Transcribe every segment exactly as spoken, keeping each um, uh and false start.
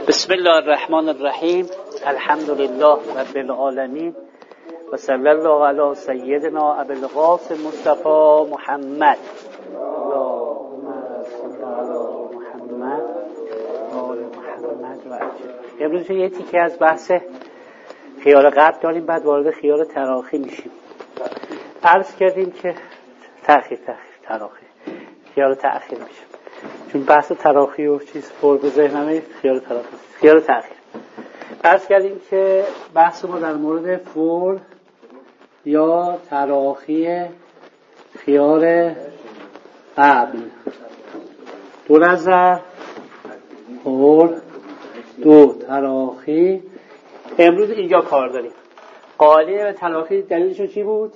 بسم الله الرحمن الرحیم. الحمد لله رب العالمین و صلی الله علی سیدنا ابی القاسم مصطفی محمد. اللهم صل علی محمد و آل محمد و عجل. امروز یه تیکه از بحث خیال قبل داریم، بعد وارد خیال تراخی میشیم. عرض کردیم که تأخیر تأخیر تراخی خیال تأخیر میشه، چون بحث تراخی و چیز پر به ذهنمه. خیال تراخی خیال تأخیر. عرض کردیم که بحث ما در مورد فور یا تراخی خیال قبل، دو نظر فور دو تراخی. امروز اینجا کار داریم. قاعده تراخی دلیلشون چی بود؟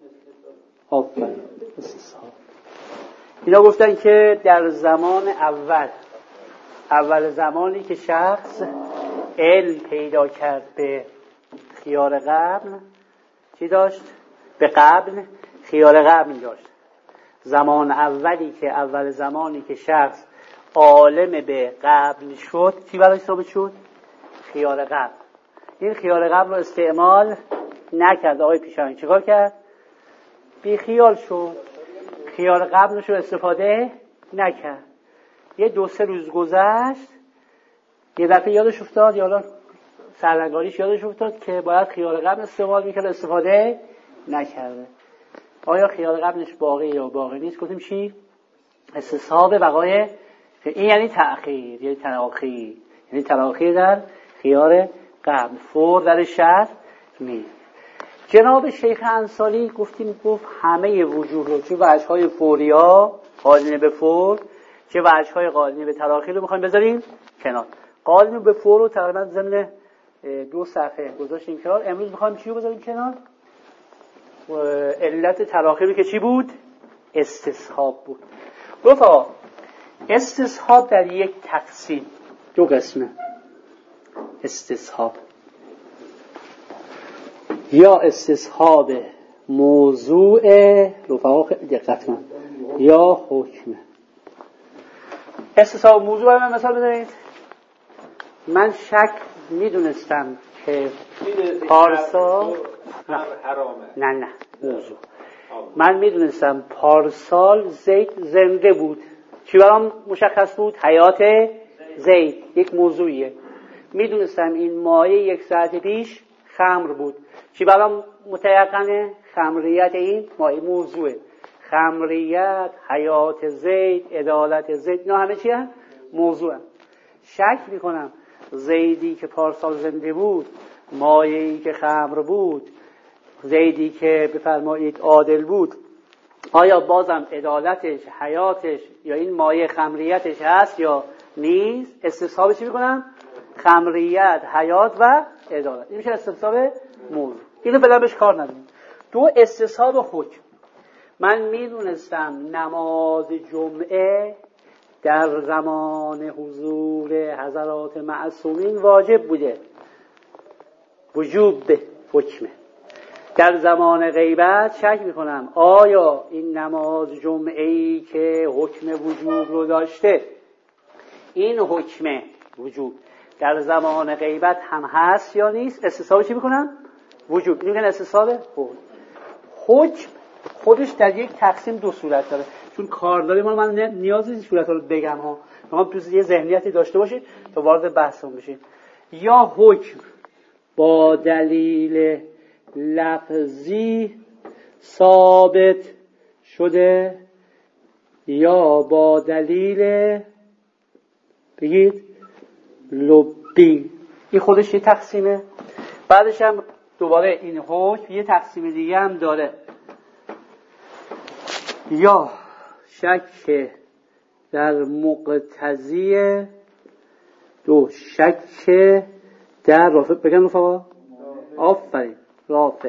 آفرین استصحاب. اینا گفتن که در زمان اول اول زمانی که شخص علم پیدا کرد به خیال قبل، چی داشت؟ به قبل خیال قبل داشت. زمان اولی که اول زمانی که شخص عالم به قبل شد، چی براش ثابت شد؟ خیال قبل. این خیال قبل رو استعمال نکرد. آقای پیشانی چیکار کرد؟ بی خیال شد، خیال قبلش رو استفاده نکرد. یه دو سه روز گذشت، یه دفعه یادش افتاد، یا سرنگاریش یادش افتاد که باید خیال قبل استعمال میکرد، استفاده نکرده. آیا خیال قبلش باقی یا باقی نیست؟ گفتیم چی؟ استصحاب بقای. این یعنی تأخیر، یعنی تراخی، یعنی تراخی در خیال قبل. فور در شرط می. جناب شیخ انصاری گفتیم گفت همه وجوه رو، چه وجه‌های فوریا قالینه به فور، چه وجه‌های قالینه به تراخی رو می‌خوایم بذاریم کنار. قالینه به فور رو تقریبا ضمن دو صفحه گذاشتیم کنار. امروز می‌خوایم چی رو بذاریم کنار؟ علت تراخی رو که چی بود؟ استصحاب بود. گفت آقا استصحاب در یک تقسیم دو قسمه. استصحاب یا استصحاب موضوع، رفقا دقت کن، یا حکم. استصحاب موضوع من مثال بزنید. من شک میدونستم که پارسال نه نه موضوع من میدونستم پارسال زید زنده بود. چی برام مشخص بود؟ حیات زید یک موضوعیه. میدونستم این مایه یک ساعت پیش خمر بود. چی برام متیقنه؟ خمریت این مایه موضوعه. خمریت، حیات زید، عدالت زید، اینا همه چی هم موضوع هم. شک میکنم زیدی که پارسال زنده بود، مایه‌ای که خمر بود، زیدی که بفرمایید عادل بود، آیا بازم عدالتش، حیاتش یا این مایه خمریتش هست یا نیست؟ استصحاب چی میکنم؟ خمریت، حیات و عدالت. این میشه استصحاب موضوع. اینو فعلا بهش کار نداریم. دو استصحاب حکم. من میدونستم نماز جمعه در زمان حضور حضرات معصومین واجب بوده، وجوب به حکمه. در زمان غیبت شک میکنم آیا این نماز جمعه‌ای که حکم وجوب رو داشته، این حکم وجوب در زمان غیبت هم هست یا نیست؟ استصحاب چی میکنم؟ وجوب. این میگن استصحاب حکم. حکم خودش در یک تقسیم دو صورت داره. چون کارداری ما من نیازی نیست صورت‌ها رو بگم ها. شما تو یه ذهنیتی داشته باشید تا وارد بحثمون بشید. یا حکم با دلیل لفظی ثابت شده، یا با دلیل بگید لبی. این خودش یه تقسیمه. بعدش هم دوباره این حکم یه تقسیم دیگه هم داره. یا شک در مقتضی، دو شک در رافع. بگم رفقا آفرین رافع.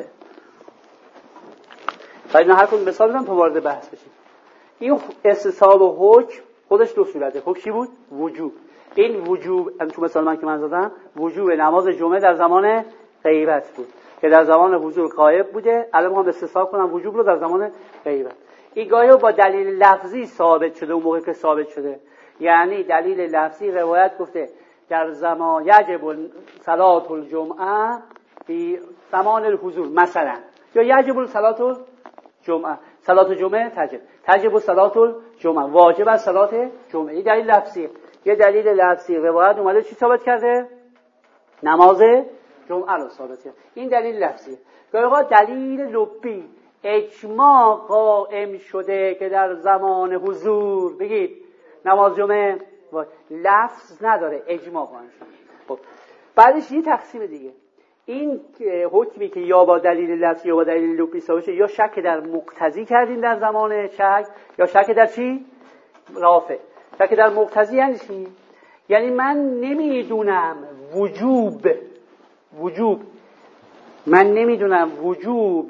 باید هر کدوم مثال بدم تا وارد بحث بشیم. این استصحاب و حکم خودش دو صورته. حکم چی بود؟ وجوب. این وجوب تو مثال من که من زدم وجوب نماز جمعه در زمان غیبت بود که در زمان حضور غایب بوده. الان میخوام استصحاب کنم وجوب رو در زمان غیبت. این گاهی با دلیل لفظی ثابت شده. اون موقع که ثابت شده یعنی دلیل لفظی روایت گفته در زمان یجب صلاة الجمعه فی زمان الحضور مثلا، یا یجب صلاة الجمعه، صلاة الجمعه تجب، تجب صلاة الجمعه، واجب از صلاة جمعه. این دلیل لفظی، یه دلیل لفظی روایت اومده چی ثابت کرده؟ نماز جمعه رو ثابت کرده. این دلیل لفظی. گاهی دلیل لبی اجماع قائم شده که در زمان حضور بگید نماز جمعه لفظ نداره، اجماع قائم شده. خب بعدش یه تقسیم دیگه، این حکمی که یا با دلیل لفظی یا با دلیل لبی ثابت شده، یا شک در مقتضی کردیم در زمان شک، یا شک در چی؟ رافع. شک در مقتضی یعنی چی؟ یعنی من نمیدونم وجوب وجوب من نمیدونم وجوب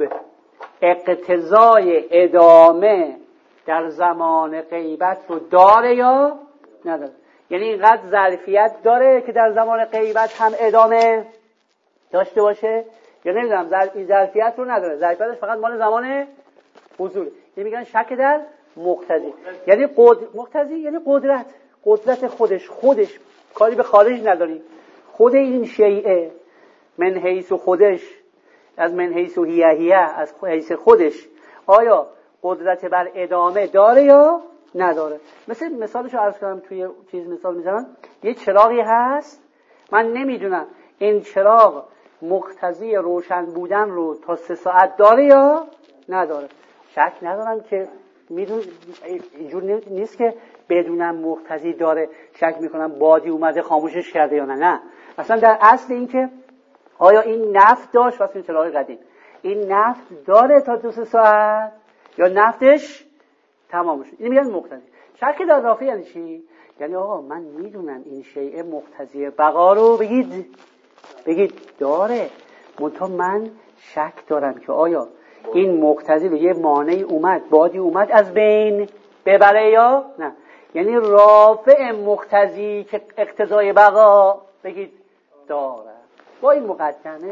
اقتضای ادامه در زمان غیبت رو داره یا نداره. یعنی اینقدر ظرفیت داره که در زمان غیبت هم ادامه داشته باشه، یا نمیدونم این ظرفیت رو نداره، ظرفیتش فقط مال زمان حضور. یعنی میگن شک در مقتضی، یعنی قدر مقتضی یعنی قدرت، قدرت خودش خودش کاری به خارج نداری، خود این شیء من حیث خودش، از من حیث هیه هیه، از حیث خودش آیا قدرت بر ادامه داره یا نداره. مثل مثالشو عرض کنم، توی چیز مثال میزنم، یه چراغی هست من نمیدونم این چراغ مقتضی روشن بودن رو تا سه ساعت داره یا نداره. شک ندارم که میدون اینجور نیست که بدونم مقتضی داره شک میکنم بادی اومده خاموشش کرده یا نه. نه، اصلا در اصل این که آیا این نفت داشت واسه این چراغ قدیم، این نفت داره تا دو سه ساعت یا نفتش تمام شد، این میگن مقتضی. شک در رافع یعنی چی؟ یعنی آقا من میدونم این شیء مقتضی بقا رو بگید بگید داره، منتها من شک دارم که آیا این مقتضی رو یه مانعی اومد بادی اومد از بین ببره یا نه. یعنی رافع مقتضی که اقتضای بقا بگید داره. با این مقدمه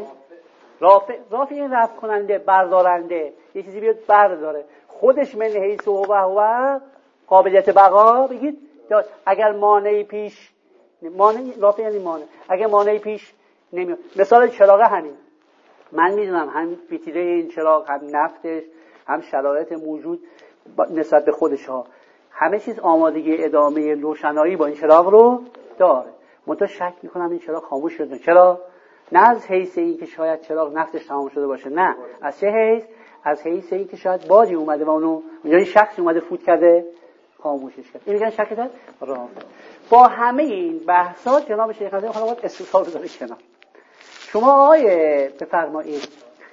رافع رافع این رفع کننده بردارنده، یه چیزی بیاد برداره خودش من حیث و هو قابلیت بقا بگید داره. اگر مانعی پیش مانع رافع یعنی مانع، اگر مانعی پیش نمیاد، مثال چراغ همین، من میدونم هم فیتیله این چراغ هم نفتش هم شرایط موجود نسبت به خودش ها همه چیز آمادگی ادامه روشنایی با این چراغ رو داره، منتها شک میکنم این چراغ خاموش شده. چرا؟ نه از حیث این که شاید چراغ نفتش تمام شده باشه، نه از چه حیث؟ از حیث این که شاید بادی اومده و اونو اونجا شخصی اومده فوت کرده خاموشش کرد. این میگن شک در رافع. با همه این بحثات جناب شیخ حسین خانواد استثاب داره کنار. شما آقای بفرمایید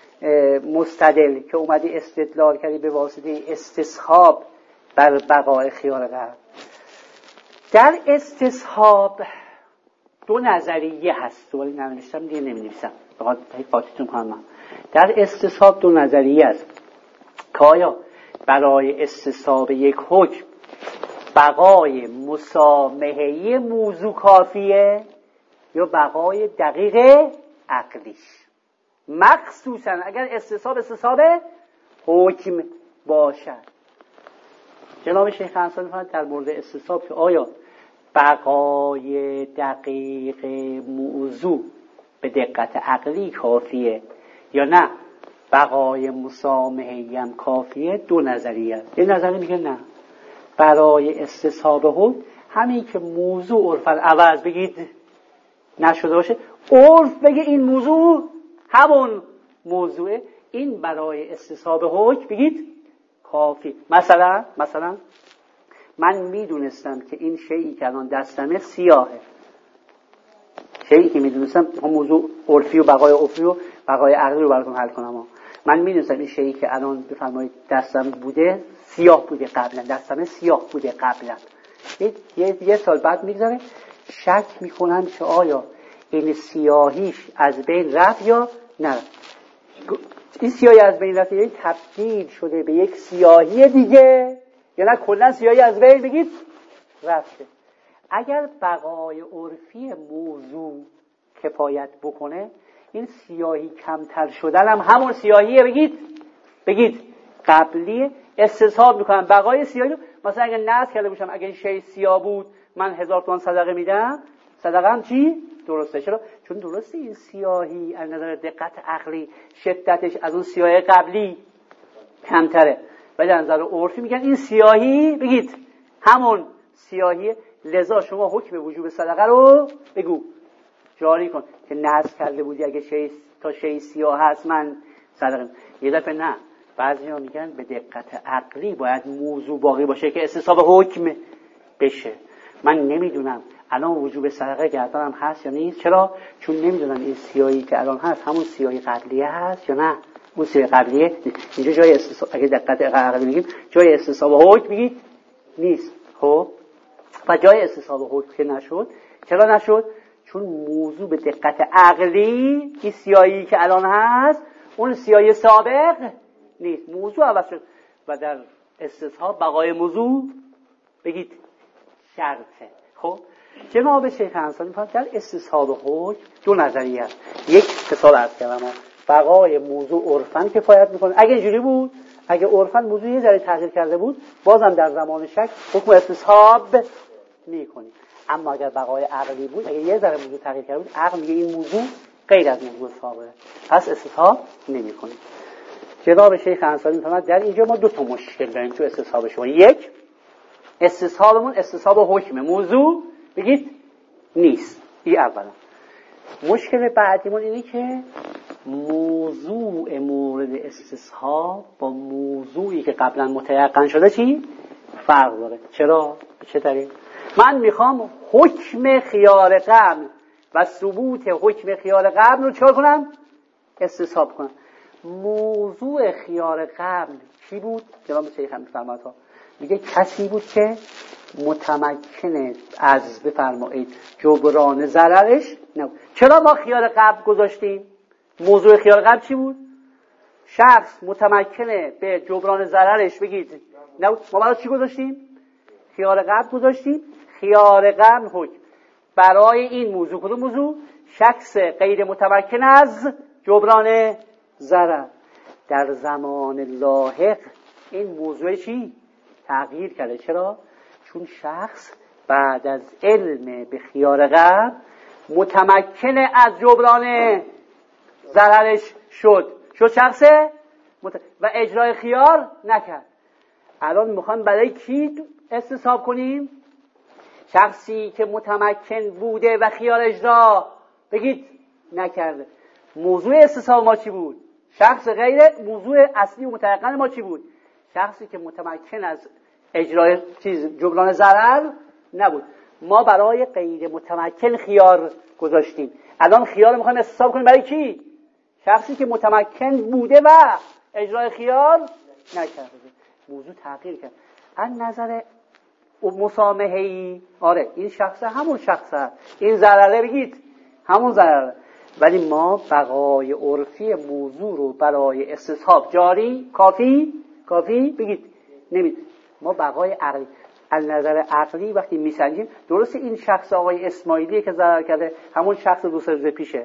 مستدل که اومدی استدلال کردی به واسطه استصحاب بر بقای خیال قلب، در استصحاب دو نظریه هست، ولی ننوشتم دیگه نمی‌نویسم بخاطر حفاظتون کنم. در استصحاب دو نظریه است که آیا برای استصحاب یک حکم بقای مسامحه‌ای موضوع کافیه یا بقای دقیق عقلیش، مخصوصا اگر استصحاب استصحاب حکم باشد. جناب شیخ حسن فرمود در مورد استصحاب که آیا بقای دقیق موضوع به دقت عقلی کافیه یا نه بقای مسامحه‌ای هم کافیه، دو نظریه است. یه نظری میگه نه، برای استصحاب حکم همین که موضوع عرفاً عوض بگید نشده باشه، عرف بگه این موضوع همون موضوعه، این برای استصحاب حکم بگید کافی. مثلا مثلا من میدونستم که این شیئی که الان دستمه سیاهه، شیئی که میدونستم موضوع عرفی و بقای عرفی و بقای عقلی رو براتون حل کنم. من میدونستم این شیئی که الان بفرمایید دستم بوده سیاه بوده قبلا، دستمه سیاه بوده قبلا. یه, یه سال بعد میگذره شک میکنم که آیا این سیاهیش از بین رفت یا نه. این سیاهی از بین رفت یعنی تبدیل شده به یک سیاهی دیگه یا نه کلا سیاهی از بین بگید رفته. اگر بقای عرفی موضوع کفایت بکنه، این سیاهی کمتر شدن هم همون سیاهیه بگید بگید قبلی. استصحاب میکنم بقای سیاهی رو، مثلا اگه نذر کرده باشم اگه این شی سیاه بود من هزار تومان صدقه میدم، صدقه هم چی؟ درسته. چرا؟ چون درسته این سیاهی از نظر دقت عقلی شدتش از اون سیاهی قبلی کمتره، ولی از نظر عرفی میگن این سیاهی بگید همون سیاهی، لذا شما حکم وجوب صدقه رو بگو جاری کن که نذر کرده بودی اگه شی تا شی سیاه هست من صدقه. یه دفعه نه، بعضی‌ها میگن به دقت عقلی باید موضوع باقی باشه که استصحاب حکم بشه. من نمیدونم الان وجوب صدقه گردنم هست یا نیست. چرا؟ چون نمیدونم این سیاهی که الان هست همون سیاهی قبلیه هست یا نه. اون سیاهی قبلیه اینجا جای استصحاب، اگه دقت عقلی بگیم جای استصحاب حکم بگید نیست. خب و جای استصحاب حکم که نشد. چرا نشد؟ چون موضوع به دقت عقلی این سیاهی که الان هست اون سیاهی سابق نیست، موضوع عوض شد و در استصحاب بقای موضوع بگید شرطه. خب جناب شیخ انصاری می‌فرمایند در استصحاب حکم دو نظریه است. یک اتصال عرض کردم بقای موضوع عرفاً کفایت میکنه. اگه اینجوری بود، اگه عرفاً موضوع یه ذره تغییر کرده بود، بازم در زمان شک حکم استصحاب میکنیم. اما اگر بقای عقلی بود، اگه یه ذره موضوع تغییر کرده بود، عقل میگه این موضوع غیر از موضوع سابقه، پس استصحاب نمی‌کنیم. جناب شیخ انصاری می‌فرماید در اینجا ما دو تا مشکل داریم تو استصحاب شما. یک، استصحابمون استصحاب حکم، موضوع بگید نیست. این اولا. مشکل بعدیمون اینه که موضوع مورد استصحاب با موضوعی که قبلا متیقن شده چی؟ فرق داره. چرا؟ به چه دلیل؟ من میخوام حکم خیار قبل و ثبوت حکم خیار قبل رو چکار کنم؟ استصحاب کنم. موضوع خیار قبل چی بود؟ جناب شیخ میفرماید ها میگه کسی بود که متمکن از بفرمایید جبران ضررش نبود. چرا ما خیار قبل گذاشتیم؟ موضوع خیار قبل چی بود؟ شخص متمکنه به جبران ضررش بگید نبود. ما برای چی گذاشتیم؟ خیار قبل گذاشتیم. خیار قبل حکم برای این موضوع کدوم موضوع؟ شخص غیر متمکن از جبران ضرر. در زمان لاحق این موضوع چی؟ تغییر کرده. چرا؟ چون شخص بعد از علم به خیار قبل متمکن از جبران ضررش شد شد شخص مت... و اجرای خیار نکرد. الان میخوام برای کی استصحاب کنیم؟ شخصی که متمکن بوده و خیار اجرا بگید نکرده. موضوع استصحاب ما چی بود؟ شخص غیر موضوع اصلی و متيقن ما چی بود؟ شخصی که متمکن از اجرای چیز جبران ضرر نبود. ما برای غیر متمکن خیار گذاشتیم. الان خیار میخوایم استصحاب کنیم برای کی؟ شخصی که متمکن بوده و اجرای خیار نکرده. موضوع تغییر کرد. از نظر مسامحه‌ای آره این شخص همون شخصه، این ضرره بگید همون ضرره، ولی ما بقای عرفی موضوع رو برای استصحاب جاری کافی کافی بگید نمید. ما بقای عقلی از نظر عقلی وقتی میسنجیم درسته این شخص آقای اسماعیلیه که ضرر کرده، همون شخص دو سه روز پیشه،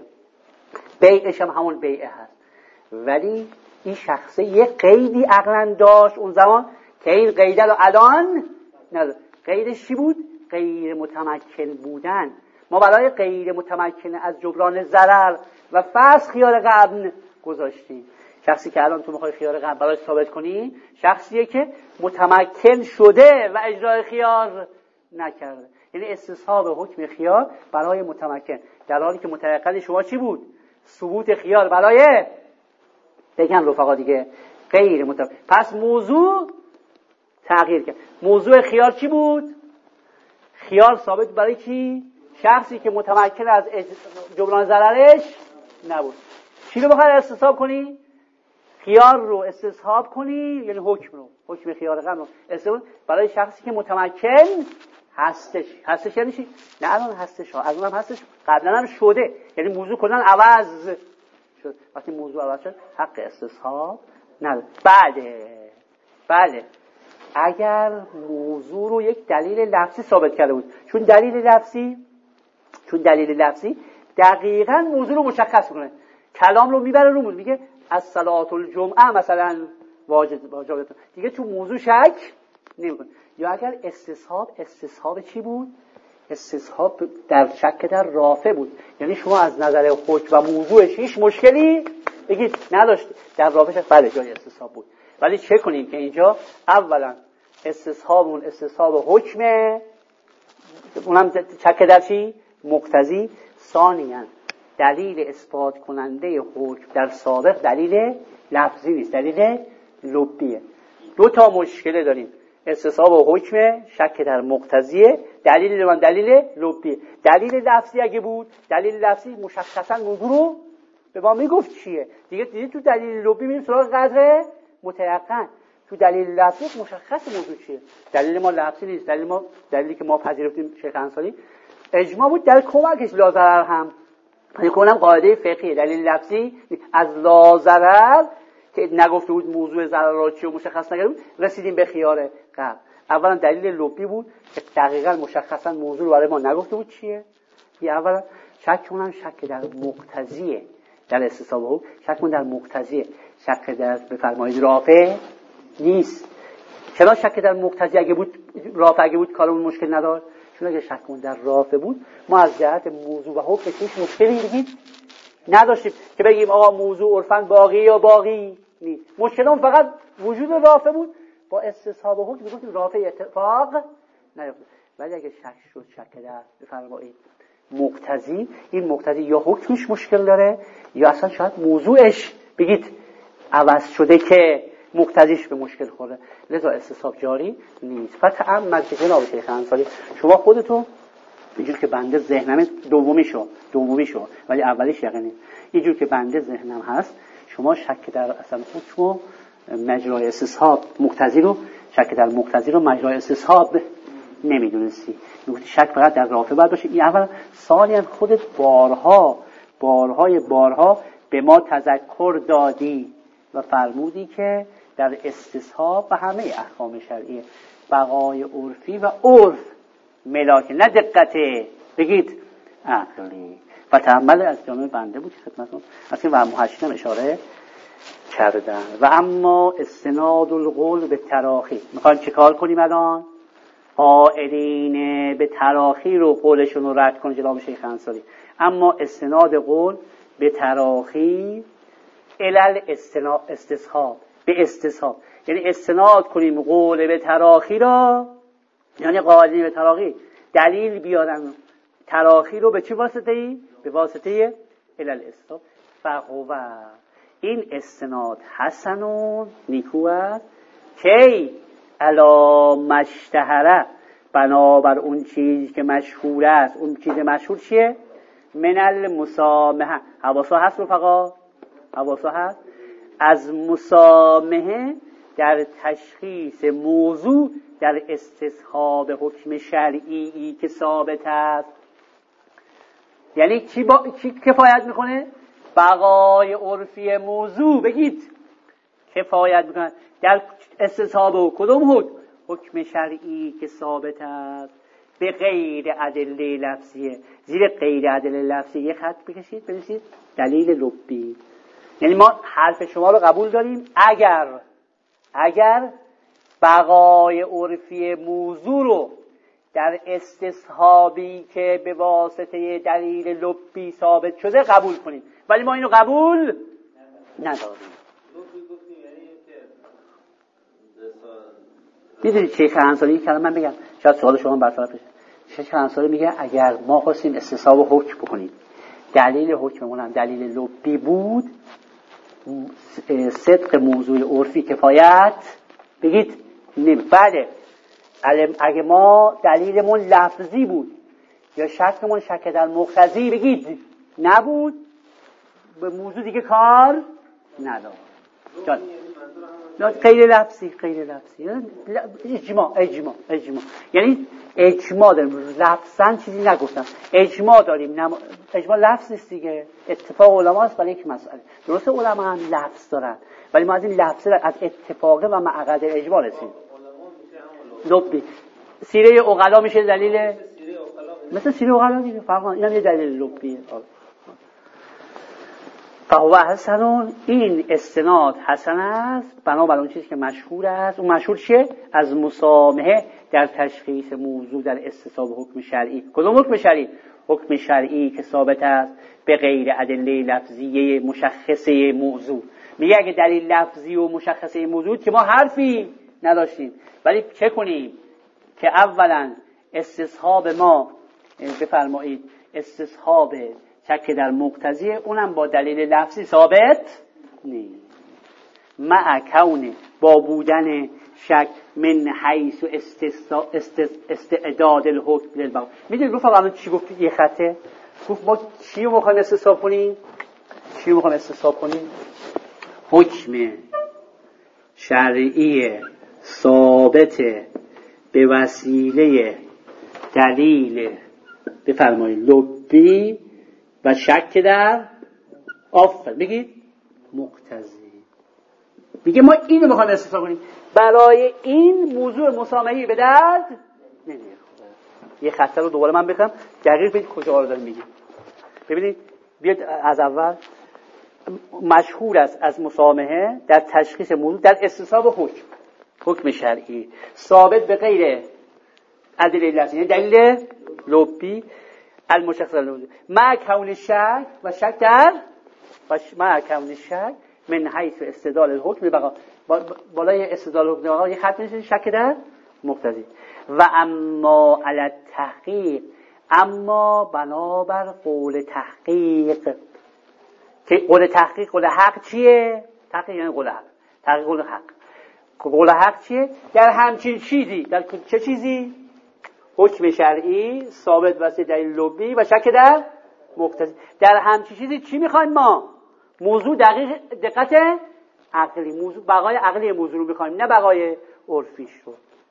بیعش هم همون بیعه هست، ولی این شخصه یه قیدی عقلا داشت اون زمان که این قیده رو الان نداره. قیدش چی بود؟ غیر متمکن بودن. ما برای غیر متمکن از جبران ضرر و فسخ خیار قبل گذاشتیم. شخصی که الان تو میخوای خیار قبل برای ثابت کنی شخصیه که متمکن شده و اجرای خیار نکرده. یعنی استصحاب حکم خیار برای متمکن، در حالی که متيقن شما چی بود؟ ثبوت خیار برای بگن رفقا دیگه غیر متمکن. پس موضوع تغییر کرد. موضوع خیار چی بود؟ خیار ثابت برای کی؟ شخصی که متمکن از جبران ضررش نبود. چی رو بخوای استصحاب کنی؟ خیار رو استصحاب کنی، یعنی حکم رو، حکم خیار قبل رو استصحاب برای شخصی که متمکن هستش. هستش یعنی چی؟ نه الان هستش ها، از اونم هستش، قبلا هم شده، یعنی موضوع کلا عوض شد. وقتی موضوع عوض شد حق استصحاب نداره. بله بله اگر موضوع رو یک دلیل لفظی ثابت کرده بود، چون دلیل لفظی چون دلیل لفظی دقیقاً موضوع رو مشخص میکنه، کلام رو میبره رو موضوع، میگه از صلات الجمعه مثلا واجب واجب دیگه تو موضوع شک نمیکنه. یا اگر استصحاب استصحاب چی بود؟ استصحاب در شک در رافع بود. یعنی شما از نظر حکم و موضوعش هیچ مشکلی بگید نداشت، در رافعش بله جای استصحاب بود. ولی چه کنیم که اینجا اولا استصحاب اون استصحاب حکمه، اونم شک در چی؟ مقتضی. ثانیاً دلیل اثبات کننده حکم در سابق دلیل لفظی نیست، دلیل لبیه. دو تا مشکل داریم، استصحاب و حکم، شک در مقتضیه، دلیل من دلیل لبیه. دلیل لفظی اگه بود، دلیل لفظی مشخصا موضوع رو به ما میگفت چیه دیگه. دیگه تو دلیل لبی میریم سراغ قدر متيقن. تو دلیل لفظی مشخص موضوع چیه. دلیل ما لفظی نیست، دلیل ما دلیلی که ما پذیرفتیم شیخ انصاری اجماع بود در کمکش لا ضرر هم میکنم قاعده فقهی. دلیل لفظی از لا ضرر که نگفته بود موضوع ضررات چیه و مشخص نکرده بود، رسیدیم به خیار قبل. اولا دلیل لبی بود که دقیقاً مشخصا موضوع رو برای ما نگفته بود چیه. یه اولا شک کنم شک در مقتضیه در استصحاب حکم، شک کنم در مقتضیه، شک در بفرمایید رافع نیست. چرا شک در مقتضی اگه بود رافع اگه بود کارمون مشکل نداشت؟ چون اگه شک کنم در رافع بود ما از جهت موضوع و حکم هیچ مشکلی بگید نداشتیم که بگیم آقا موضوع عرفاً باقی یا باقی نیست. مشکلمون فقط وجود رافع بود. با استصحاب حکم میگفتیم رافع اتفاق نیفتاد. ولی اگه شک شد شک در بفرمایید مقتضی، این مقتضی یا حکمش مشکل داره یا اصلا شاید موضوعش بگید عوض شده که مقتضیش به مشکل خوره، لذا استصحاب جاری نیست. فتأمل که جناب شیخ انصاری شما خودتون اینجور که بنده ذهنم دومی شو دومی شو ولی اولیش یقینی، اینجور که بنده ذهنم هست شما شک در اصلا حکم و مجرای استصحاب مقتضی رو شک در مقتضی رو مجرای استصحاب نمیدونستی، میگفتی شک فقط در رافع باید باشه. این اولا. ثانیاً خودت بارها بارهای بارها به ما تذکر دادی و فرمودی که در استصحاب و همه احکام شرعی بقای عرفی و عرف ملاک نه دقته بگید عقلی و تحمل از جامعه بنده بود خدمتون از که و محشنم اشاره کردن. و اما استناد القول به تراخی، میخوایم چه کار کنیم الان؟ قائلین به تراخی رو قولشون رو رد کنه جناب شیخ انصاری. اما استناد قول به تراخی علل استناد استصحاب به استصحاب، یعنی استناد کنیم قول به تراخی را، یعنی قائلین به تراخی دلیل بیارن تراخی رو به چه واسطه ای؟ به واسطه علل استصحاب. فهو این استناد حسنون نیکو است کی علا مشتهره بنابر اون چیز که مشهور است. اون چیز مشهور چیه؟ من المسامحه. حواسا هست رفقا؟ حواسا هست؟ از مسامحه در تشخیص موضوع در استصحاب حکم شرعی که ثابت است. یعنی چی, با... چی کفایت میکنه؟ بقای عرفی موضوع بگید کفایت میکنه در استصحاب کدوم حکم؟ حکم شرعی که ثابت است به غیر ادله لفظیه. زیر غیر ادله لفظیه یه خط بکشید بنویسید دلیل لبی. یعنی ما حرف شما رو قبول داریم اگر اگر بقای عرفی موضوع رو در استصحابی که به واسطه دلیل لبی ثابت شده قبول کنیم، ولی ما اینو قبول نداریم. دیدید شیخ انصاری این کلمه من بگم شاید سوال شما برطرف بشه. شیخ انصاری میگه اگر ما خواستیم استصحاب حکم بکنیم دلیل حکممون هم دلیل لبی بود، صدق موضوع عرفی کفایت بگید نمی. بله اگه ما دلیلمون لفظی بود یا شکمون شک در مقتضی بگید نبود، به موضوع دیگه کار نداره. جان غیر لفظی غیر لفظی اجماع اجماع اجماع یعنی اجماع داریم، لفظاً چیزی نگفتم، اجماع داریم. نم... اجماع لفظ نیست دیگه، اتفاق علما است برای یک مسئله. درسته علما هم لفظ دارن ولی ما از این لفظ از اتفاق و معقد اجماع رسیم. لبی سیره عقلا میشه دلیل مثل سیره عقلا دیگه، فرق اینم یه دلیل لبیه. فهو حسن، این استناد حسن است بنابر اون چیزی که مشهور است. اون مشهور چیه؟ از مسامحه در تشخیص موضوع در استصحاب حکم شرعی. کدوم حکم شرعی؟ حکم شرعی که ثابت است به غیر ادله لفظیه مشخصه موضوع. میگه اگه دلیل لفظی و مشخصه موضوع که ما حرفی نداشتیم، ولی چه کنیم که اولا استصحاب ما، بفرمایید استصحاب شک در مقتضی اونم با دلیل لفظی ثابت نیست. مع کون با بودن شک من حیث و استعداد الحکم للبقا. میدونی گفت الان چی گفت؟ یه خطه گفت ما چی رو میخوایم استصحاب کنیم؟ چی رو میخوایم استصحاب کنیم؟ حکم شرعی ثابت به وسیله دلیل بفرمایید لبی و شک در آفر بگید مقتضی. میگه ما اینو میخوایم استصحاب کنیم، برای این موضوع مسامحی به درد نمیخوره. یه خطه رو دوباره من بخونم دقیق ببینید کجا رو دارم میگم. ببینید بیاد از اول. مشهور است از مسامحه در تشخیص موضوع در استصحاب حکم حکم شرعی ثابت به غیر ادله لفظی، دلیل لبی المشخص الموضوع مع کون شک و شک در و مع کون شک من حیث استدلال الحکم بقا. بالای استدلال الحکم بقا یه خط میشه شک در مقتضی. و اما علی التحقیق، اما بنابر قول تحقیق، که قول تحقیق قول حق چیه؟ تحقیق یعنی قول حق، تحقیق قول حق. قول حق چیه؟ در همچین چیزی، در چه چیزی؟ حکم شرعی ثابت واسه دلیل لبی و شک در مقتضی. در همچین چیزی چی میخوایم ما؟ موضوع دقیق دقت عقلی، موضوع بقای عقلی موضوع رو میخوایم، نه بقای عرفیش رو.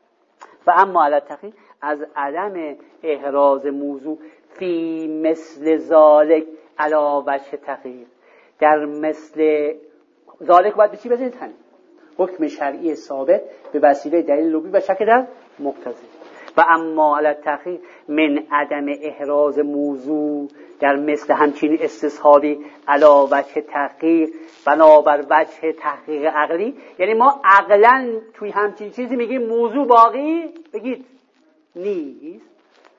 و اما علی التحقیق، از عدم احراز موضوع فی مثل ذالک علی وجه تحقیق، در مثل ذالک باید به چی بزنید؟ همین حکم شرعی ثابت به وسیله دلیل لبی و شک در مقتضی. و اما علی التحقیق من عدم احراز موضوع، در مثل همچین استصحابی علی وجه تحقیق بنابر وجه تحقیق عقلی، یعنی ما عقلا توی همچین چیزی میگیم موضوع باقی بگید نیست.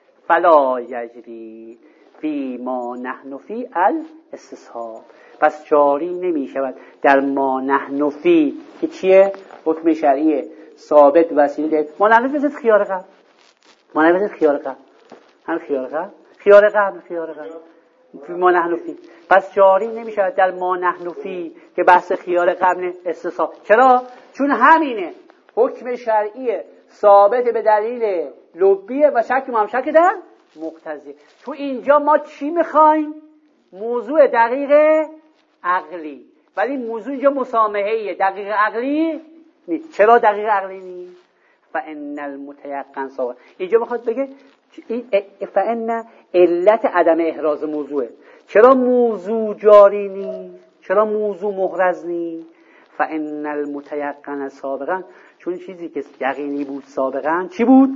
فلا یجری فی ما نحن فی الاستصحاب، پس جاری نمی شود در ما نحن فی که چیه؟ حکم شرعی ثابت وسیله ما نحن فی خیار قبل، ما نحن فی خیار قبل، هم خیار قبل خیار قبل خیار قبل ما نحن فی، پس جاری نمی شود در ما نحن فی که بحث خیار قبل استصحاب. چرا؟ چون همینه حکم شرعی ثابت به دلیل لبیه و شک ما هم شک در مقتضی. تو اینجا ما چی میخوایم؟ موضوع دقیق عقلی، ولی موضوع اینجا مسامحه‌ایه، دقیق عقلی نیست. چرا دقیق عقلی نیست؟ فان المتيقن ثابت. اینجا میخواد بگه فان علت عدم احراز موضوعه. چرا موضوع جاری نیست؟ چرا موضوع محرز نیست؟ فان المتيقن سابقا، چون چیزی که یقینی بود سابقا چی بود؟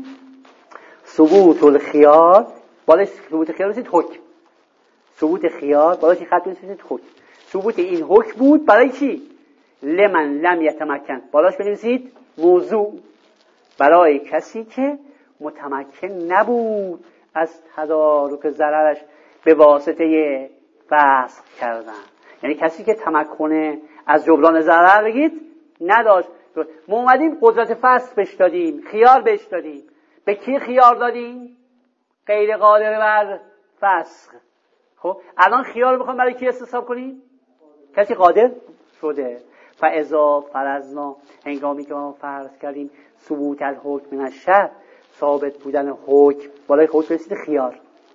ثبوت الخیار، بالش ثبوت خیار رسید حکم، ثبوت خیار بالش خط رسید حکم، ثبوت این حکم بود برای چی؟ لمن لم یتمکن، بالاش بنویسید موضوع، برای کسی که متمکن نبود از تدارک ضررش به واسطه فسخ کردن، یعنی کسی که تمکن از جبران ضرر بگید نداشت. ما اومدیم قدرت فسخ بهش دادیم، خیار بهش دادیم. به کی خیار دادیم؟ غیر قادر بر فسخ. خب الان خیار رو بخوام برای کی استصحاب کنیم؟ کسی قادر شده. فاذا فرضنا، هنگامی که ما فرض کردیم ثبوت الحکم من الشرع، ثابت بودن حکم بالای حکم رسید خیار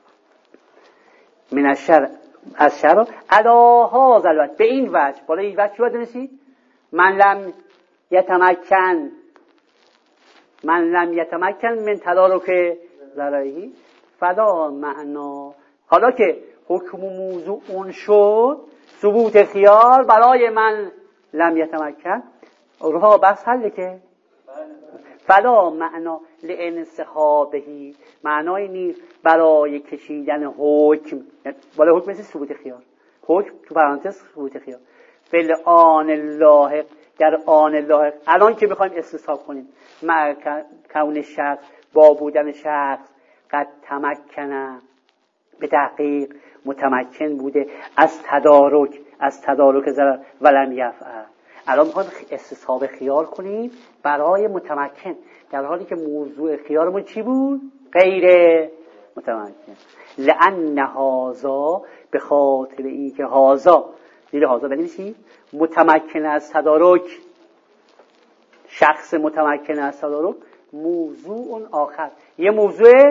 من الشرع از شرع علی هذا الوجه، به این وجه، بالای این وجه چی باید رسید؟ من لم یتمکن من لم یتمکن من تدارک ضرری فلا معنا. حالا که حکم موضوع اون شد، ثبوت خیار برای من لم یتمکن، رها بس حله که فلا معنا لانسحابهی، معنای نیست برای کشیدن حکم، ولی حکم مثل ثبوت خیار. حکم تو پرانتز ثبوت خیال. فل آن لاحق، در آن لاحق، الان که میخوایم استصحاب کنیم، مع کون شخص، با بودن شخص، قد تمکنه، به تحقیق متمکن بوده، از تدارک، از تدارک ضرر، ولم یفعل. الان میخوایم استصحاب خیال کنیم برای متمکن، در حالی که موضوع خیالمون چی بود؟ غیر متمکن. لأن هذا، به خاطر این که هذا، زیر هذا بنویسید متمکن از تدارک، شخص متمکن از تدارک، موضوع آخر، یه موضوع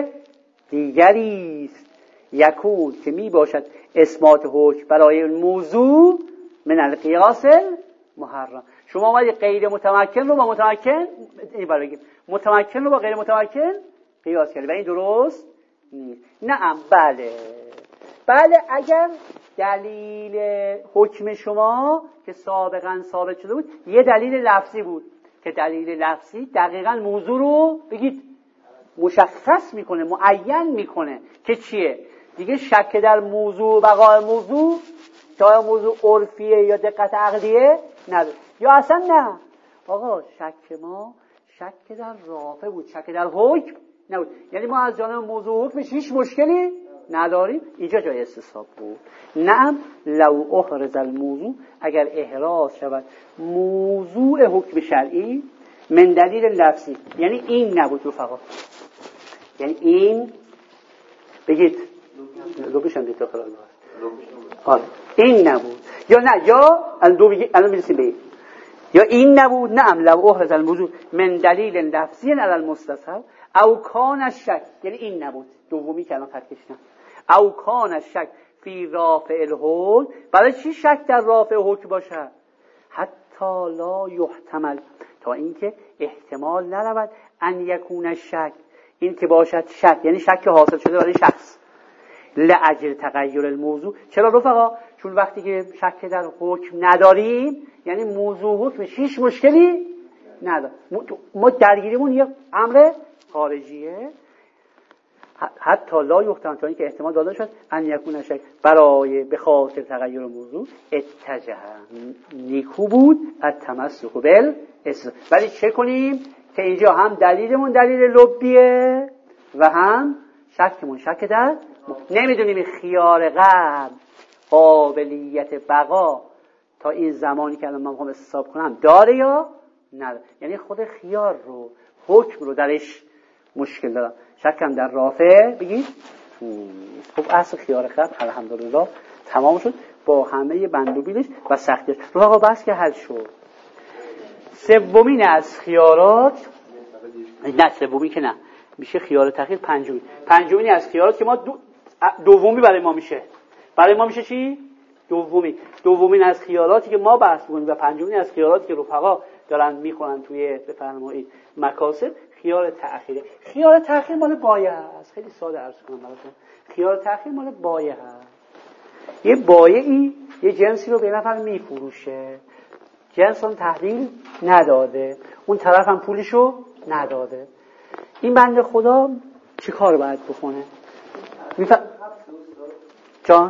دیگری است، یکون که می باشد اثبات حکم برای موضوع من القیاس محرم. شما باید غیر متمکن رو با متمکن این برای متمکن رو با غیر متمکن قیاس کردید و این درست نیست. نعم بله بله اگر دلیل حکم شما که سابقا ثابت شده بود یه دلیل لفظی بود که دلیل لفظی دقیقاً موضوع رو بگید مشخص میکنه، معین میکنه که چیه. دیگه شک در موضوع، بقای موضوع، که آیا موضوع عرفیه یا دقت عقلیه نداره. یا اصلا نه آقا، شک ما شک در رافع بود، شک در حکم نبود. یعنی ما از جانب موضوع حکمش هیچ مشکلی نداریم، اینجا جای استصحاب بود. نعم لو احرز الموضوع، اگر احراز شود موضوع حکم شرعی من دلیل لفظی، یعنی این نبود رفقا، یعنی این بگید لوگوش هم دید داخل آن این نبود، یا نه یا الان بگید الان میرسیم به این، یا این نبود. نعم لو احرز الموضوع من دلیل لفظی علی المستصحب او کان الشک، یعنی این نبود دومی که الان خط کشیدم، او کان الشک فی رافع الحکم. برای چی شک در رافع حکم باشه؟ حتی لا یحتمل، تا اینکه احتمال نرود ان یکون الشک، این که باشد شک، یعنی شک حاصل شده برای شخص، لاجل تغییر الموضوع. چرا رفقا؟ چون وقتی که شک در حکم نداریم یعنی موضوع حکمش هیچ مشکلی نداره، ما درگیریمون یه امر خارجیه. حتی لا یحتمل، تا اینکه احتمال داده شد ان یکون شک، برای به خاطر تغییر موضوع اتجه، نیکو بود التمسک بالاسم. ولی چه کنیم که اینجا هم دلیلمون دلیل لبیه و هم شکمون شک در نمیدونیم خیار قبل قابلیت بقا تا این زمانی که الان من میخوام استصحاب کنم داره یا نداره. یعنی خود خیار رو، حکم رو درش مشکل دارم، شکم در رافع بگید. خب اصل خیار قبل الحمدلله تمام شد با همه بندوبیلش و سختیش. رفقا بس که حل شد. سومین از خیارات، نه سومی که نه میشه خیار تخییر، پنجمی پنجمی از خیارات که ما دو دومی برای ما میشه برای ما میشه چی؟ دومی دومین از خیاراتی که ما بحث می‌کنیم و پنجمین از خیاراتی که رفقا دارن میخونن توی بفرمایید مکاسب، خیار تأخیره. خیار تأخیر مال بایه هست، خیلی ساده عرض کنم براتون. خیار تأخیر مال بایه هست. یه بایعی یه جنسی رو به نفر میفروشه، جنس هم تحویل نداده، اون طرف هم پولشو نداده. این بنده خدا چی کار باید بکنه؟ میفهم جان؟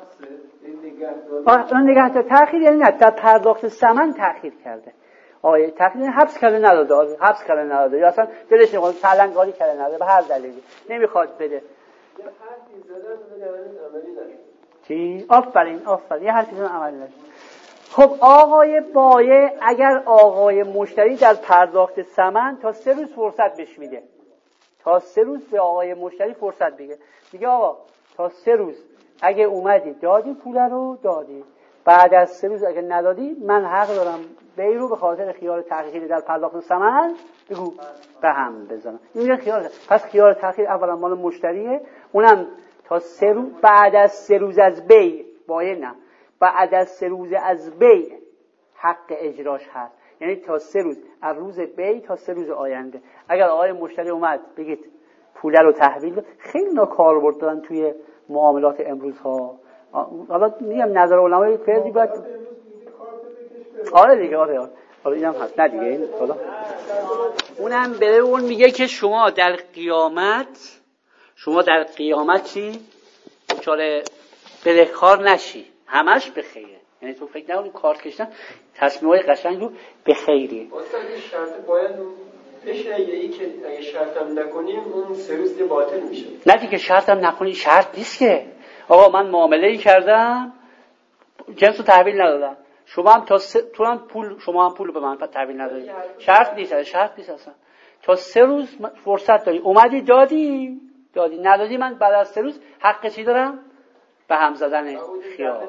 اون نگهدار تأخیر یعنی نه در پرداخت ثمن تأخیر کرده. آیه تأخیر یعنی حبس کرده نداده، حبس کرده نداده یا اصلا دلش نمیخواد، سالنگاری کرده نداده، به هر دلیلی نمیخواد بده. یه حرفی زدن عملی نشه. چی؟ آفرین آفرین یه حرفی زدن عملی نشه. خب آقای بایع اگر آقای مشتری در پرداخت ثمن تا سه روز فرصت بهش میده، تا سه روز به آقای مشتری فرصت بگه، میگه آقا تا سه روز اگه اومدی دادی پول رو دادی، بعد از سه روز اگه ندادی من حق دارم بی رو به خاطر خیار تأخیر در پرداخت ثمن بگو به هم بزنم. این میگه خیار، پس خیار تأخیر اولا مال مشتریه، اونم تا سه روز بعد از سه روز از بیع، بایع نه، بعد از سه روز از بیع حق اجراش هست، یعنی تا سه روز از روز بیع تا سه روز آینده. اگر آقای مشتری اومد بگید پول رو تحویل، خیلی ناکاربرد دارن توی معاملات امروز ها. حالا میگم نظر علمای فقهی باید آره دیگه آره آره, آره اینم هست، نه دیگه این حالا اونم بره اون میگه که شما در قیامت شما در قیامت چی؟ چاره بدهکار نشی، همش به خیره. یعنی تو فکر نکنی کارت کشیدن تصمیمای قشنگ رو به خیره. اصلا این شرط باید بشه اگه که اگه شرطم نکنیم اون سه روز دیگه باطل میشه. نه دیگه شرطم نکنی شرط نیست که. آقا من معامله‌ای کردم جنس رو تحویل ندادم. شما هم تا سه تو هم پول شما هم پول به من تحویل ندادید. شرط نیست، شرط نیست اصلا. تا سه روز فرصت داری. اومدی دادی، دادی ندادی من بعد از سه روز حق چی دارم؟ به هم زدن خیال.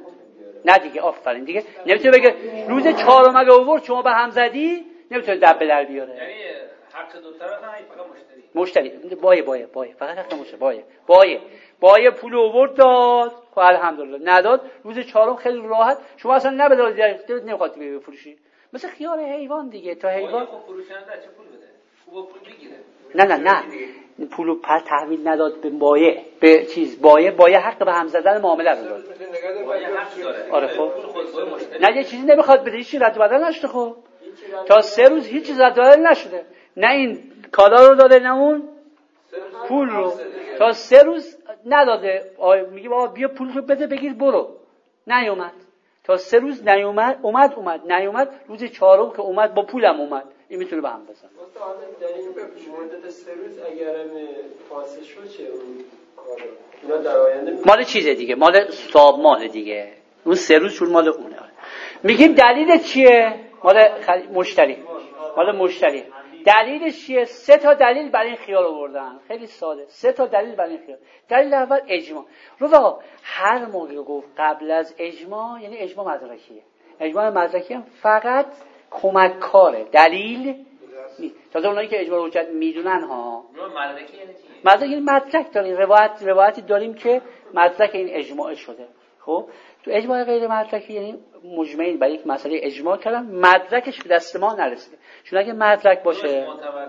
نه دیگه آفرین دیگه نمیتونه بگه روز چهارم اگه آورد شما به هم زدی نمیتونه دب به در بیاره. یعنی حق دو طرف نه فقط مشتری. مشتری بایه بایه بایه فقط حق مشتری بایه بایه بایه پول آورد داد خب الحمدلله نداد روز چهارم خیلی راحت شما اصلا نبدارید نمیخواد بفروشی مثل خیار حیوان دیگه تا حیوان خب فروشنده چه پول بده خوب پول بگیره نه نه نه پولو پر تحویل نداد به بایه به چیز بایه بایه حق به هم زدن معامله رو داد بایه حق داره آره خب نه یه چیزی نمیخواد بده هیچ رد و بدل نشده خب تا سه روز هیچ چیز رد و بدل نشده نه این کالا رو داده نه اون پول رو تا سه روز نداده میگه بابا بیا پول رو بده بگیر برو نیومد تا سه روز نیومد اومد اومد نیومد روز چهارم که اومد با پولم اومد این میتونه به هم بزنه واسه حالا در این مدت سه روز اگرم فاسد شد چه اون کارو اینا در آینده مال چیزه دیگه مال صاحب مال دیگه اون سه روز چون مال اونه میگیم دلیل چیه مال خل... مشتری مال مشتری دلیلش چیه سه تا دلیل برای این خیال آوردن خیلی ساده سه تا دلیل برای این خیال دلیل اول اجماع رفقا هر موقع گفت قبل از اجماع یعنی اجماع مدرکیه اجماع مدرکی هم فقط کمک کاره دلیل نیست تازه اونایی که اجماع حجت میدونن ها مدرکی یعنی چی مدرک یعنی مدرک داریم روایت روایتی داریم که مدرک این اجماع شده خب تو اجماع غیر مدرکی یعنی مجمعین برای یک مسئله اجماع کردن مدرکش به دست ما نرسیده چون اگه مدرک باشه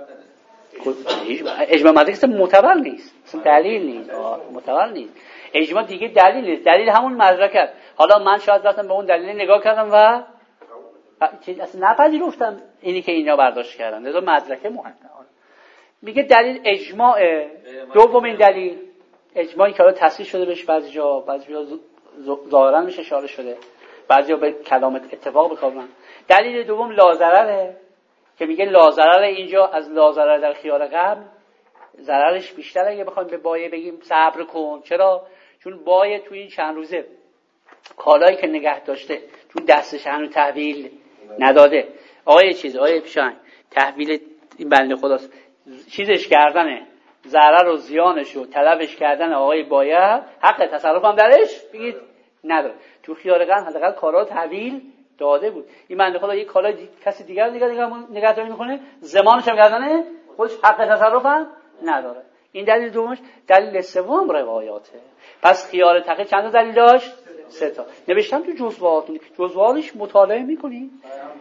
اجماع مدرک معتبر نیست اصلا دلیل نیست معتبر نیست اجماع دیگه دلیل نیست دلیل همون مدرک حالا من شاید رفتم به اون دلیل نگاه کردم و اصلا نپذیرفتم اینی که اینا برداشت کردن لذا مدرک مهمه میگه دلیل اجماع دومین دلیل اجماعی که حالا تصحیح شده بهش بعضی جا بعضی جا ظاهرا میشه اشاره شده بعضیا به کلام اتفاق بکنن دلیل دوم لازرره که میگه لازرر اینجا از لازرر در خیال قبل ضررش بیشتر اگه بخوایم به بایه بگیم صبر کن چرا چون بایه تو این چند روزه کالایی که نگه داشته تو دستش هنوز تحویل نداده آقای چیز آقای پیشان تحویل این بنده خداست چیزش کردنه ضرر و زیانش و تلفش کردن آقای بایه حق تصرف هم درش بگید نداره تو خیال قبل حداقل کارا تحویل داده بود این بنده خدا یک کالای دی... کسی دیگر نگاه نگاه نگهداری میکنه زمانش هم کردنه خودش حق تصرف هم نداره این دلیل دومش دلیل سوم روایاته پس خیال تقی چند تا دلیل داشت سه تا نوشتم تو جزوهاتون جزوهاش مطالعه میکنی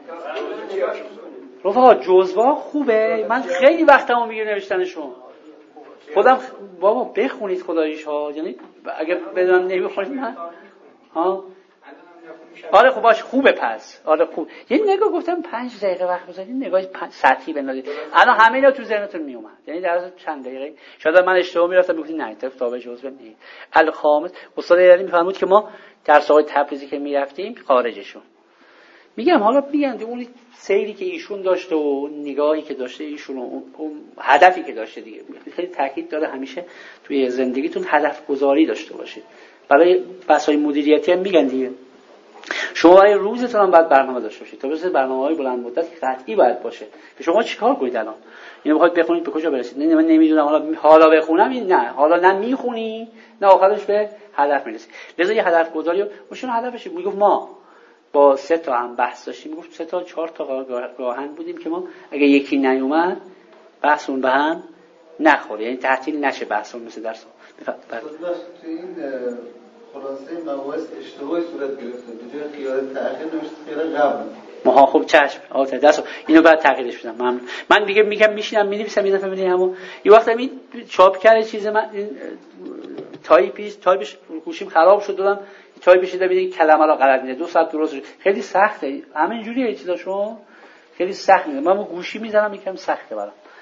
رفقا جزوه خوبه من خیلی وقتمو میگیره نوشتنشون خودم خ... بابا بخونید خداییش ها یعنی اگه بدونم نمیخونید نه ها آره خب باش خوبه پس آره خوب یه نگاه گفتم پنج دقیقه وقت بذارید نگاه پنج... سطحی بندازید الان همه اینا تو ذهنتون میومد یعنی در از چند دقیقه شاید من اشتباه میرفتم میگفتم نه طرف تابع جزوه نیست الخامس استاد ایرانی میفرمود که ما درس‌های تبریزی که میرفتیم خارجشون میگم حالا میگم اون سیری که ایشون داشته و نگاهی که داشته ایشون و اون, اون هدفی که داشته دیگه خیلی تاکید داره همیشه توی زندگیتون هدف گذاری داشته باشید برای بحث‌های مدیریتی هم میگن دیگه شما برای روزتون هم باید برنامه داشته باشید تا بس برنامه‌های بلند مدت قطعی باید باشه که شما چیکار کنید الان اینو میخواید بخونید به کجا برسید نه من نمیدونم حالا حالا بخونم این نه حالا نه میخونی نه آخرش به هدف میرسی لذا یه هدف گذاری روشون هدفش میگفت ما با سه تا هم بحث داشتیم میگفت سه تا چهار تا راهن بودیم که ما اگه یکی نیومد بحثمون به هم نخوره یعنی تعطیل نشه بحثمون مثل درس بفرمایید تو این خلاصه مباحث اشتباهی صورت گرفته به جای خیال تأخیر نوشته خیال قبل ما خب چشم آره دست اینو بعد تغییرش بدم ممنون من دیگه میگم میشینم می‌نویسم یه دفعه می‌بینم همون یه وقت این چاپ کرده چیز من تایپیش تایپش گوشیم خراب شد دادم تایپش دیدم این کلمه رو غلط میده دو ساعت درست شد خیلی سخته همین جوریه چیزا شما خیلی سخت میده من گوشی میزنم یکم سخته برام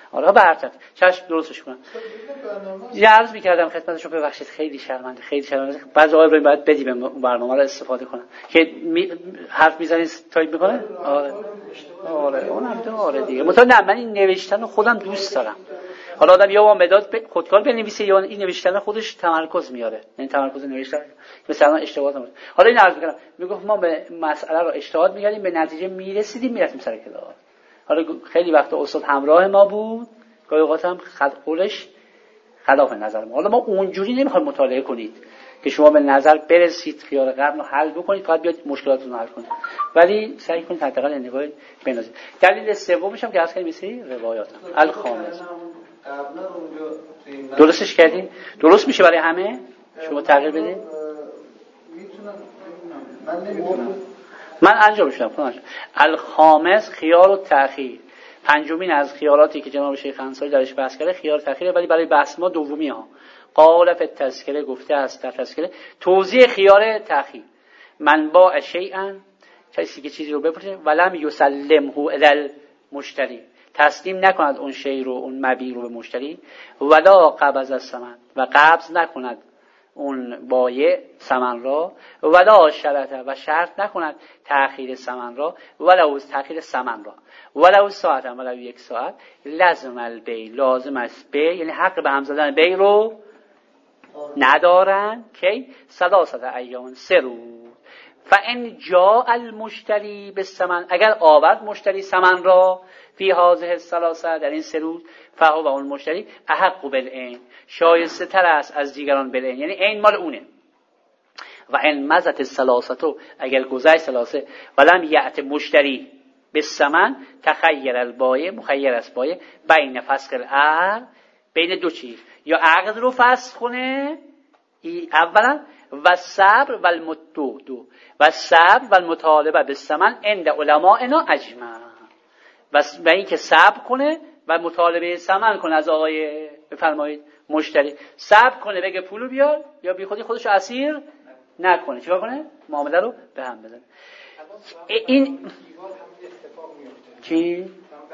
آره برتر چشم درستش کنم. یه عرض می‌کردم خدمت شما ببخشید خیلی شرمنده خیلی شرمنده بعضی آقای باید بدی به برنامه رو استفاده کنن که می... حرف میزنید تایپ میکنه. آره آره اونم داره دیگه. مثلا نه من این نوشتن رو خودم دوست دارم. حالا آدم یا مداد خودکار بنویسه یا این نوشتن خودش تمرکز میاره. یعنی تمرکز نوشتن مثلا اشتباهات نمیشه. حالا این عرض می‌کنم میگفت ما به مسئله رو اجتهاد می‌کردیم به نتیجه میرسیدیم میرفتیم سر کلاس. حالا خیلی وقت استاد همراه ما بود گاهی اوقات هم قولش خلاف نظر ما. حالا ما اونجوری نمیخوایم مطالعه کنید که شما به نظر برسید خیال قبل رو حل بکنید فقط بیاد مشکلاتتون رو حل کنید ولی سعی کنید حداقل نگاه بندازید. دلیل سومش هم که اصلا میسی روایات الخامس درستش کردین درست میشه برای همه شما تغییر بدید. میتونم من نمیتونم من انجامش میدم. الخامس خیال و تأخیر پنجمین از خیالاتی که جناب شیخ انصاری درش بحث کرده خیال تأخیره ولی برای بحث ما دومی ها. قال فی التذکره گفته است در تذکره توضیح خیال تأخیر من با شیئا کسی که چیزی رو بپرسه ولم یسلمه الی المشتری تسلیم نکند اون شی رو اون مبیع رو به مشتری ولا قبض الثمن و قبض نکند اون بایع ثمن را ولا شرط و شرط نکند تأخیر ثمن را ولا تأخیر ثمن را ولا ساعت ولا یک ساعت لازم البیع لازم است بیع یعنی حق به هم زدن بیع رو ندارن که ثلاثه ایام سه روز فان جاء المشتری بالثمن اگر آورد مشتری ثمن را فی هذه الثلاثه در این سه روز فهو و اون مشتری احق بالعین شایسته تر است از دیگران بالعین یعنی عین مال اونه. و ان مزت الثلاثه اگر گذشت ثلاثه ولم یأت مشتری بالثمن تخیر البایع مخیر است بایع بین فسخ العقد بین دو چیز یا عقد رو فسخ کنه اولا و صبر و المدو دو و صبر و المطالبه بالثمن عند علماءنا اجمع و این که صبر کنه و مطالبه ثمن کنه از آقای بفرمایید مشتری صبر کنه بگه پولو بیار یا بی خودی خودشو اسیر نکنه چیکار کنه معامله رو به هم بزنه. این چی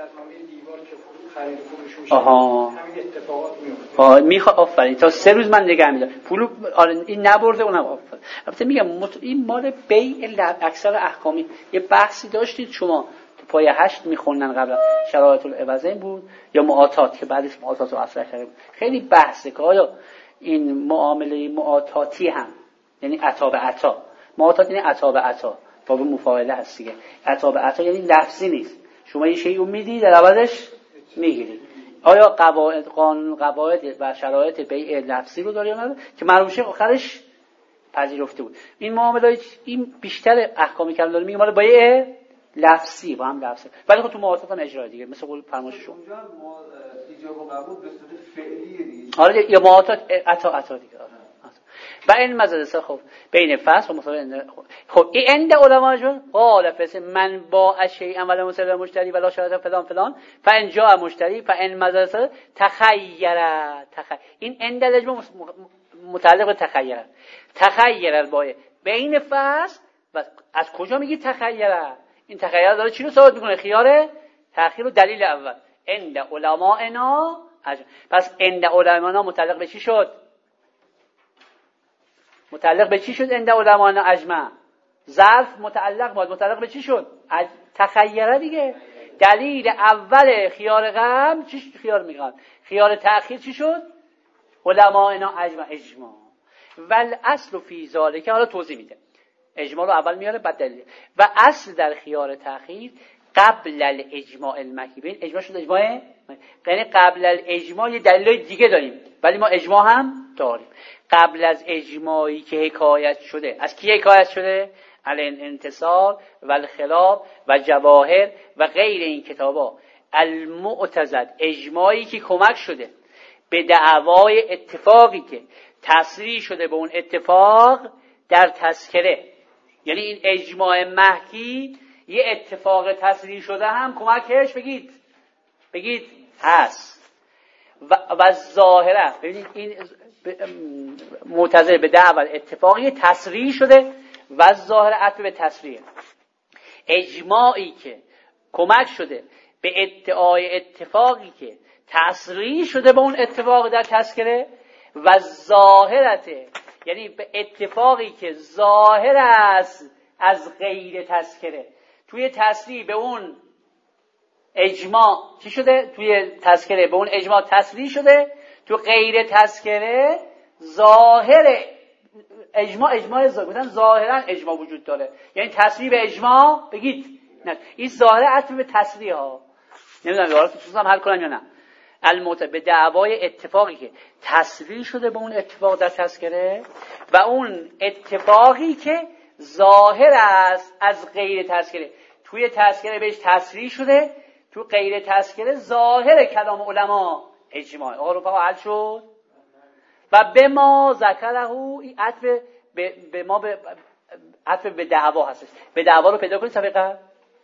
آها همین اتفاقات میفته. آها میخواد آفرین تا سه روز من نگه میدارم پولو آره این نبرده اونم آفرین. البته میگم مت... این مال بیع اکثر احکامی یه بحثی داشتید شما تو پای هشت میخوندن قبلا شرایط العوضین بود یا معاطات که بعدش معاطات رو اصلا کرده بود خیلی بحثه که آیا این معامله معاطاتی هم یعنی عطا به عطا معاطات یعنی عطا به عطا باب مفاعله هست دیگه عطا به عطا یعنی لفظی نیست شما یه شیء رو میدی در عوضش میگیری آیا قواعد قانون قواعد و شرایط بیع لفظی رو داره یا نداره که مروشه آخرش پذیرفته بود این معاملات این بیشتر احکامی که داره میگه مال بیع لفظی با هم لفظی ولی خب تو معاطات هم اجرا دیگه مثل قول فرمایش شما اونجا ایجاب و قبول به صورت فعلیه دیگه آره یا معاطات عطا عطا دیگه آره. و این مزادسه خب بین فصل و مطابق خب این عند علما جون قال فس من با اشی اول مسلم مشتری ولا شرط فلان فلان فان جاء مشتری فان مزادسه تخیر تخیر این عند الاجماع متعلق به تخیر تخیر البایع بین فصل و از کجا میگی تخیر این تخیر داره چی رو ثابت میکنه خیار تأخیر و دلیل اول عند علماءنا پس عند علماءنا متعلق به چی شد متعلق به چی شد عند علماءنا اجمع ظرف متعلق بود متعلق به چی شد تخیره دیگه دلیل اول خیار قبل چی خیار میگن خیار تأخیر چی شد علماءنا اجمع اجماع ول اصل فی ذلک حالا توضیح میده اجماع رو اول میاره بعد دلیل و اصل در خیار تأخیر قبل الاجماع المکیبین اجماع شد اجماع یعنی قبل الاجماع یه دلیل دیگه داریم ولی ما اجماع هم داریم قبل از اجماعی که حکایت شده از کی حکایت شده علن انتصار و الخلاف و جواهر و غیر این کتابا المعتزد اجماعی که کمک شده به دعوای اتفاقی که تصریح شده به اون اتفاق در تذکره یعنی این اجماع محکی یه اتفاق تصریح شده هم کمکش بگید بگید هست و, و ظاهره ببینید این معتزله به دعوت اتفاقی تصریح شده و ظاهره عطف به تصریح اجماعی که کمک شده به ادعای اتفاقی که تصریح شده به اون اتفاق در تذکره و ظاهرته، یعنی به اتفاقی که ظاهر است از غیر تذکره. توی تصریح به اون اجماع چی شده؟ توی تذکره به اون اجماع تصریح شده، تو غیر تذکره ظاهر اجماع اجماع ظاهر ظاهرا اجماع وجود داره، یعنی تصریح به اجماع بگید نه، این ظاهر عطف به تصریح ها. نمیدونم یارو تو هم حل کنم یا نه. الموت به دعوای اتفاقی که تصریح شده به اون اتفاق در تذکره و اون اتفاقی که ظاهر است از غیر تذکره. توی تذکره بهش تصریح شده، تو غیر تذکره ظاهر کلام علما اجماع. آقا رفقا حل شد. و به ما ذکره این عطف به, به ما به عطف به دعوا هستش. به دعوا رو پیدا کنید صفحه قبل.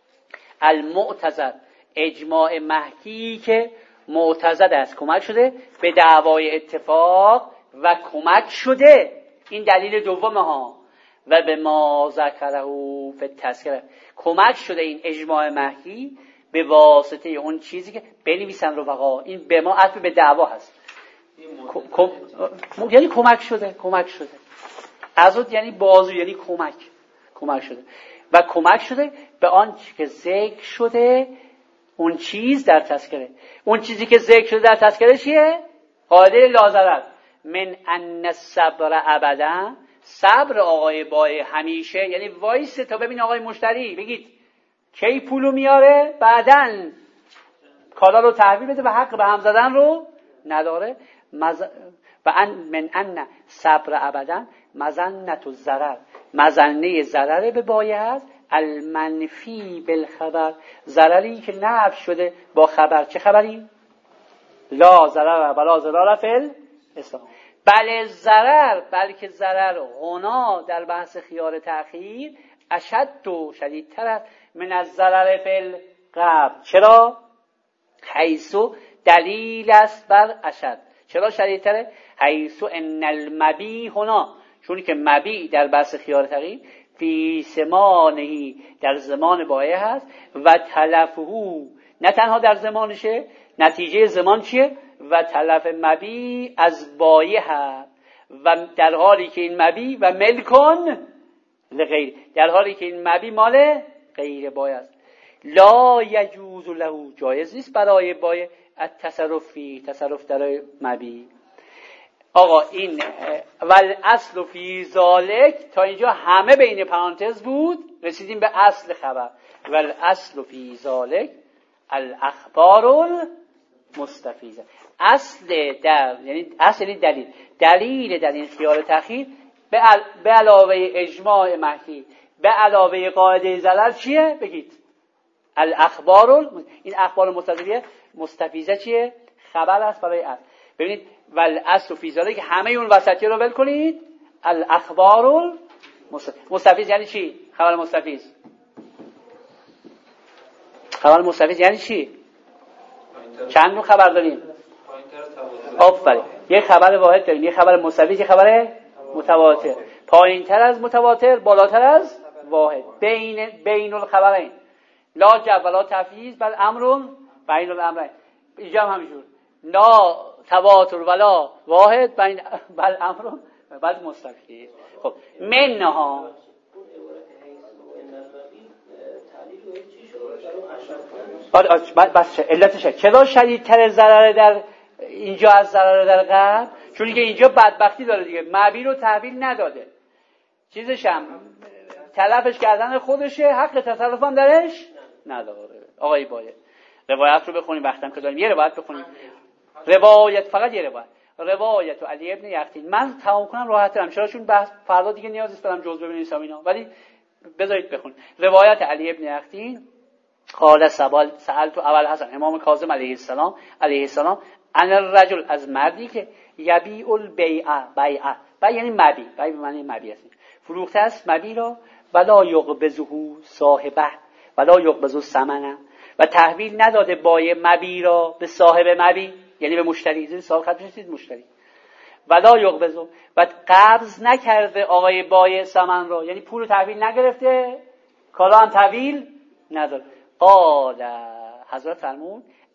المعتزد اجماع محکی که معتزد است، کمک شده به دعوای اتفاق و کمک شده، این دلیل دومه ها. و به ما ذکره فی التذکره، کمک شده این اجماع محکی به واسطه اون چیزی که بنویسن رفقا. این به ما عطف به دعوا هست. کم... یعنی کمک شده، کمک شده. عضد یعنی بازو، یعنی کمک، کمک شده و کمک شده به آن که ذکر شده اون چیز در تذکره. اون چیزی که ذکر شده در تذکره چیه؟ قاعده لازرد من ان الصبر ابدا، صبر آقای بای همیشه، یعنی وایس تا ببین آقای مشتری بگید کی پولو میاره، بعدن کالا رو تحویل بده و حق به هم زدن رو نداره. مز... و ان من ان صبر ابدا مظنه الضرر، مظنه ضرر به بایه هست، المنفی بالخبر، ضرری که نفی شده با خبر. چه خبری؟ لا ضرر ولا ضرر فی الاسلام. بله ضرر، بلکه ضرر غنا در بحث خیار تأخیر اشد و شدیدتر است من از ضرر فی القبل. چرا؟ حیثو دلیل است بر اشد. چرا شدیدتره؟ حیثو ان المبی هنا، چون که مبی در بحث خیار تأخیر فی زمانهی در زمان بایه هست و تلفهو نه تنها در زمانشه، نتیجه زمان چیه؟ و تلف مبی از بایه هست و در حالی که این مبی و ملکن لغیر، در حالی که این مبی مال غیر بایه است. لا یجوز له، جایز نیست برای بایه التصرفی، تصرف در مبی. آقا این ول اصل فی ذالک تا اینجا همه بین پرانتز بود، رسیدیم به اصل خبر. ول اصل فی ذالک الاخبار المستفیضه. اصل در یعنی اصل دلیل، دلیل در این خیال تأخیر به علاوه اجماع محکی به علاوه قاعده ضرر چیه؟ بگید الاخبار. این اخبار مستفیضه مستفیضه چیه؟ خبر است برای اصل. ببینید ول اصل فی ذالک که همه اون وسطی رو ول کنید. الاخبار مستفیض یعنی چی؟ خبر مستفیض. خبر مستفیض یعنی چی؟ چند نوع خبر داریم؟ آفرین. یه خبر واحد داریم، یه خبر مستفیض، یه خبر متواتر. پایین‌تر از متواتر، بالاتر از واحد. بین بین الخبرین. لا جو ولا تفیض بل امر بین الامرین. اینجا هم همینجور. لا تواتر ولا واحد بین بل امر بل مستفیض. خب منها بس علتش چرا شدیدتر ضرر در اینجا از ضرر در قبل؟ چون که اینجا بدبختی داره دیگه، مبی رو تحویل نداده، چیزش هم تلفش کردن خودشه، حق تصرف هم درش نداره. آقای باید روایت رو بخونیم، وقتم که داریم یه روایت بخونیم. روایت فقط یه روایت، روایت علی ابن یقطین. من تمام کنم راحت ترم، چرا؟ چون بحث فردا دیگه نیاز نیست برم جزء بنویسم اینا، ولی بذارید بخونیم. روایت علی ابن یقطین قال سبال سألت اول حسن امام کاظم علیه السلام علیه السلام ان الرجل، از مردی که یبیع البیع، بیع بیع یعنی مبی، بیع به معنی مبی است، فروخته است مبی را، ولا یقبضه صاحبه ولا یقبض ثمنه، و تحویل نداده بای مبی را به صاحب مبی، یعنی به مشتری، زیر سال خط بزنید مشتری، ولا یقبضه، و قبض نکرده آقای بای ثمن را، یعنی پول رو تحویل نگرفته، کالا هم تحویل نداره. قال حضرت فرمود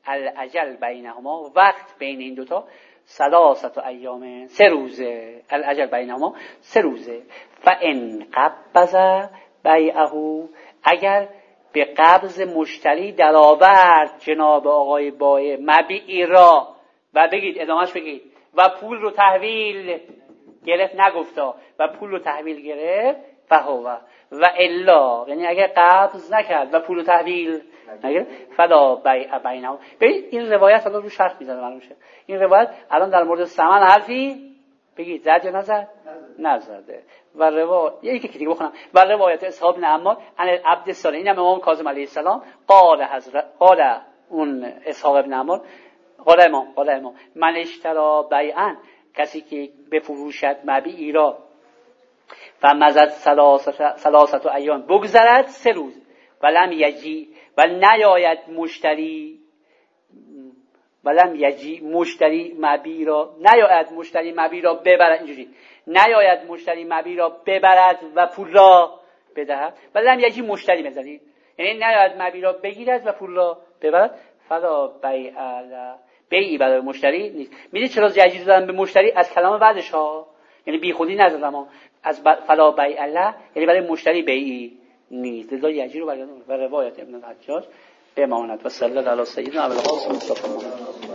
الاجل بینهما، وقت بین این دوتا ثلاثه ایام، سه روزه. الاجل بینهما سه روزه. فان قبض بیعه، اگر به قبض مشتری درآورد جناب آقای بایع مبیعی را، و بگید ادامهش بگید و پول رو تحویل گرفت، نگفتا و پول رو تحویل گرفت، فهو و الا، یعنی اگر قبض نکرد و پول رو تحویل نگرفت، فلا بیع بینهما. ببین این روایت الان رو شرط میزنه معلوم شه. این روایت الان در مورد ثمن حرفی بگید زد یا نزد؟ نزده. و روایت یکی که دیگه بخونم، و روایت اصحاب بن عمار عن عبد الصالح، اینم امام کاظم علیه السلام قال حضرت قال اون اصحاب ابن عمار قال امام قال امام من اشترا بیعا، کسی که بفروشد مبیعی را، فمزد ثلاثه ایام، بگذرد سه روز، ولم یجی، و نیاید مشتری، ولم یجی مشتری مبیع را، نیاید مشتری مبیع را ببرد، اینجوری نیاید مشتری مبیع را ببرد و پول را بدهد، ولم یجی مشتری بزنید، یعنی نیاید مبیع را بگیرد و پول را ببرد، فلا بیع بیعی برای مشتری نیست. میدید چرا یجی دادن به مشتری؟ از کلام بعدش ها، یعنی بی خودی نزدم، از فلا بیع له یعنی برای مشتری بیعی نیست، لذا یجی رو برای و روایت ابن الحجاج بماند. و صلی الله علی سیدنا ابوالقاسم مصطفی.